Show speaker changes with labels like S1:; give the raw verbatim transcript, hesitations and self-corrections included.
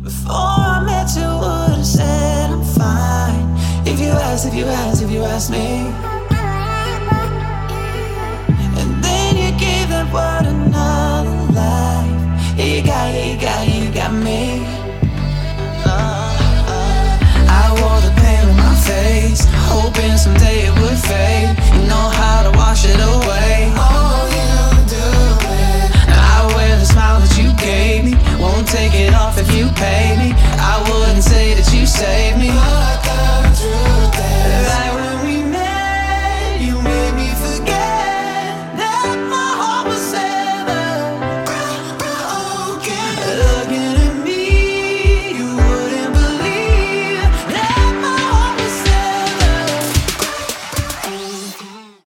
S1: Before I met you, would've said I'm fine. If you asked, if you asked, if you asked me. And then you gave that word another life. Yeah, you got, yeah, you got, yeah, you got me. uh, uh, I wore the pain on my face, hoping someday it would fade. You know how to wash it away. Oh, you do it. I wear the smile that you gave me, won't take it off if you pay.